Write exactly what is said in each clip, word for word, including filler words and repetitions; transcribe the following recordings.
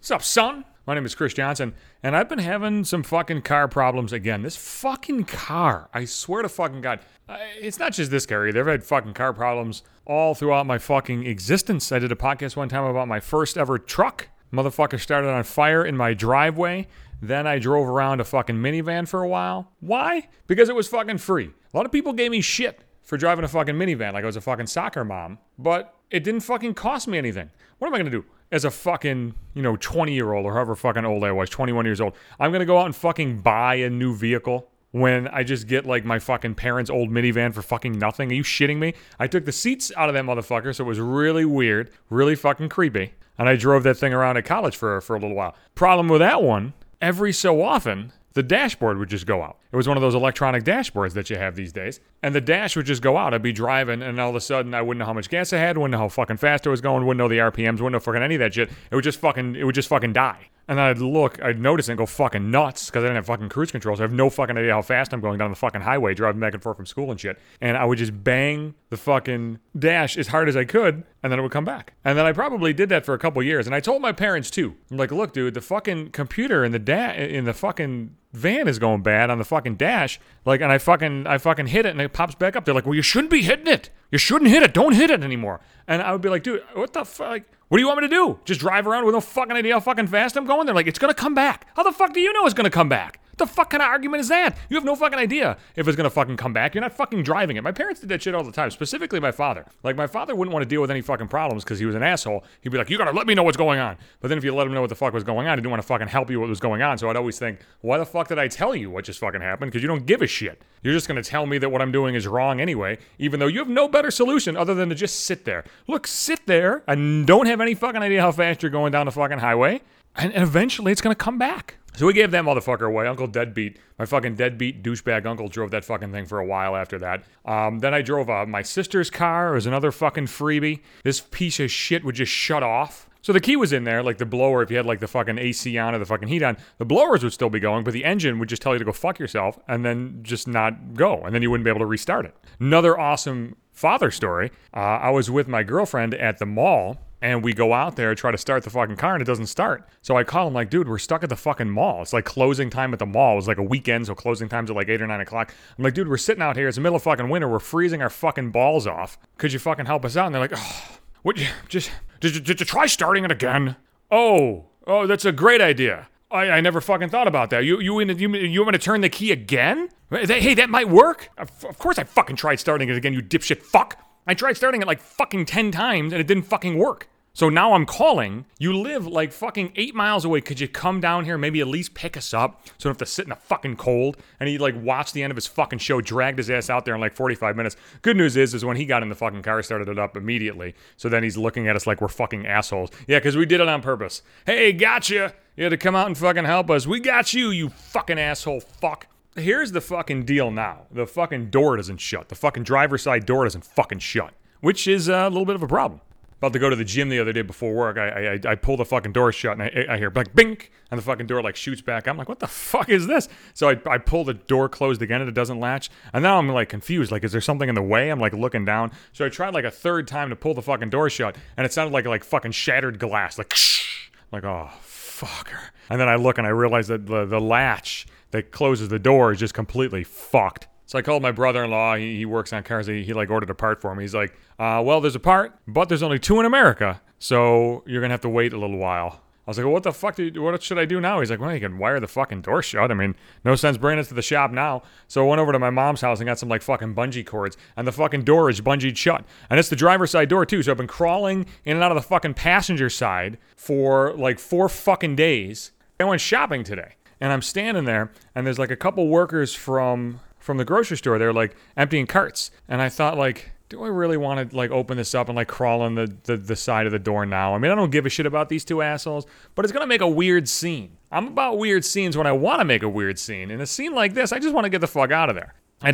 What's up, son? My name is Chris Johnson, and I've been having some fucking car problems again. This fucking car, I swear to fucking God. Uh, it's not just this car either. I've had fucking car problems all throughout my fucking existence. I did a podcast one time about my first ever truck. Motherfucker started on fire in my driveway. Then I drove around a fucking minivan for a while. Why? Because it was fucking free. A lot of people gave me shit for driving a fucking minivan like I was a fucking soccer mom, but it didn't fucking cost me anything. What am I gonna do? As a fucking, you know, twenty-year-old or however fucking old I was, twenty-one years old, I'm gonna go out and fucking buy a new vehicle when I just get like my fucking parents' old minivan for fucking nothing? Are you shitting me? I took the seats out of that motherfucker, so it was really weird, really fucking creepy, and I drove that thing around at college for, for a little while. Problem with that one, every so often, the dashboard would just go out. It was one of those electronic dashboards that you have these days. And the dash would just go out. I'd be driving, and all of a sudden, I wouldn't know how much gas I had, wouldn't know how fucking fast I was going, wouldn't know the R P Ms, wouldn't know fucking any of that shit. It would just fucking, it would just fucking die. And then I'd look, I'd notice and go fucking nuts, because I didn't have fucking cruise control, so I have no fucking idea how fast I'm going down the fucking highway, driving back and forth from school and shit. And I would just bang the fucking dash as hard as I could, and then it would come back. And then I probably did that for a couple years, and I told my parents too. I'm like, look, dude, the fucking computer in the da- in the fucking van is going bad on the fucking dash. Like, and I fucking, I fucking hit it, and it pops back up. They're like, well, you shouldn't be hitting it. You shouldn't hit it. Don't hit it anymore. And I would be like, dude, what the fuck? Like, what do you want me to do? Just drive around with no fucking idea how fucking fast I'm going? They're like, it's gonna come back. How the fuck do you know it's gonna come back? What the fuck kind of argument is that? You have no fucking idea if it's gonna fucking come back. You're not fucking driving it. My parents did that shit all the time, specifically my father. Like, my father wouldn't want to deal with any fucking problems because he was an asshole. He'd be like, you gotta let me know what's going on. But then if you let him know what the fuck was going on, he didn't want to fucking help you what was going on. So I'd always think, why the fuck did I tell you what just fucking happened? Because you don't give a shit. You're just gonna tell me that what I'm doing is wrong anyway, even though you have no better solution other than to just sit there. Look, sit there and don't have any fucking idea how fast you're going down the fucking highway, and, and eventually it's gonna come back. So we gave that motherfucker away. Uncle Deadbeat, my fucking deadbeat douchebag uncle, drove that fucking thing for a while after that. Um, then I drove uh, my sister's car. It was another fucking freebie. This piece of shit would just shut off. So the key was in there, like the blower, if you had like the fucking A C on or the fucking heat on, the blowers would still be going, but the engine would just tell you to go fuck yourself and then just not go, and then you wouldn't be able to restart it. Another awesome father story. Uh, I was with my girlfriend at the mall, and we go out there, try to start the fucking car, and it doesn't start. So I call him like, dude, we're stuck at the fucking mall. It's like closing time at the mall. It was like a weekend, so closing time's at like eight or nine o'clock. I'm like, dude, we're sitting out here. It's the middle of fucking winter. We're freezing our fucking balls off. Could you fucking help us out? And they're like, oh, would you just, did, did you try starting it again? Oh, oh, that's a great idea. I, I never fucking thought about that. You you you, you want me to turn the key again? Hey, that might work. Of course I fucking tried starting it again, you dipshit fuck. I tried starting it like fucking ten times and it didn't fucking work. So now I'm calling. You live like fucking eight miles away. Could you come down here, maybe at least pick us up so I don't have to sit in the fucking cold? And he like watched the end of his fucking show, dragged his ass out there in like forty-five minutes. Good news is, is when he got in the fucking car, started it up immediately. So then he's looking at us like we're fucking assholes. Yeah, because we did it on purpose. Hey, gotcha. You had to come out and fucking help us. We got you, you fucking asshole fuck. Here's the fucking deal now. The fucking door doesn't shut. The fucking driver's side door doesn't fucking shut, which is a little bit of a problem. About to go to the gym the other day before work, I I, I pull the fucking door shut, and I, I hear like bink, and the fucking door like shoots back. I'm like, what the fuck is this? So I, I pull the door closed again, and it doesn't latch. And now I'm like confused, like, is there something in the way? I'm like looking down. So I tried like a third time to pull the fucking door shut, and it sounded like like fucking shattered glass, like shh. Like, oh fucker. And then I look and I realize that the the latch that closes the door is just completely fucked. So I called my brother-in-law. He, he works on cars. He, he like ordered a part for me. He's like, uh, well, there's a part, but there's only two in America, so you're gonna have to wait a little while. I was like, well, what the fuck do you, what should I do now? He's like, well, you can wire the fucking door shut. I mean, no sense bringing it to the shop now. So I went over to my mom's house and got some like fucking bungee cords, and the fucking door is bungeed shut. And it's the driver's side door too. So I've been crawling in and out of the fucking passenger side for like four fucking days. I went shopping today, and I'm standing there, and there's like a couple workers from from the grocery store. They're like emptying carts, and I thought like, do I really want to like open this up and like crawl on the, the the side of the door now? I mean, I don't give a shit about these two assholes, but it's gonna make a weird scene. I'm about weird scenes when I want to make a weird scene. In a scene like this, I just want to get the fuck out of there. I had to meet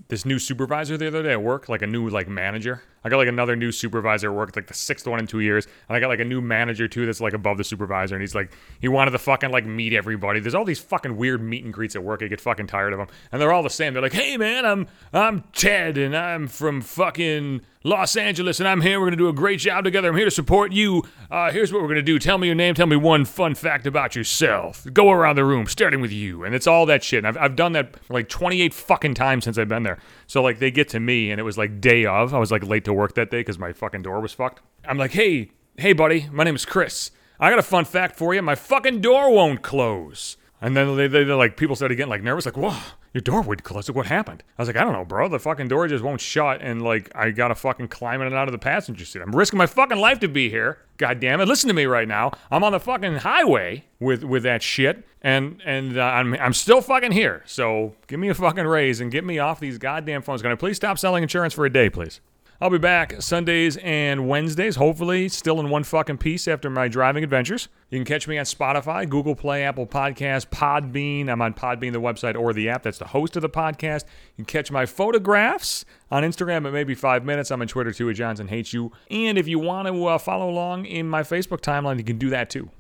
this new supervisor the other day at work, like a new like manager. I got like another new supervisor at work, like the sixth one in two years, and I got like a new manager too that's like above the supervisor, and he's like, he wanted to fucking like meet everybody. There's all these fucking weird meet and greets at work. I get fucking tired of them, and they're all the same. They're like, hey man, I'm I'm Ted, and I'm from fucking Los Angeles, and I'm here. We're gonna do a great job together. I'm here to support you. Uh, here's what we're gonna do. Tell me your name. Tell me one fun fact about yourself. Go around the room, starting with you, and it's all that shit. And I've I've done that like twenty-eight fucking times since I've been there. So like they get to me, and it was like day of. I was like late to work that day because my fucking door was fucked. I'm like, hey, hey, buddy, my name is Chris. I got a fun fact for you. My fucking door won't close. And then they, they, they're like, people started getting like nervous, like, whoa, your door would close. Like, what happened? I was like, I don't know, bro. The fucking door just won't shut, and like, I gotta fucking climb in and out of the passenger seat. I'm risking my fucking life to be here. God damn it! Listen to me right now. I'm on the fucking highway with with that shit, and and uh, I'm I'm still fucking here. So give me a fucking raise and get me off these goddamn phones. Can I please stop selling insurance for a day, please? I'll be back Sundays and Wednesdays, hopefully still in one fucking piece after my driving adventures. You can catch me on Spotify, Google Play, Apple Podcasts, Podbean. I'm on Podbean, the website, or the app. That's the host of the podcast. You can catch my photographs on Instagram at maybe five minutes. I'm on Twitter, too, at Johnson Hates You. And if you want to uh, follow along in my Facebook timeline, you can do that, too.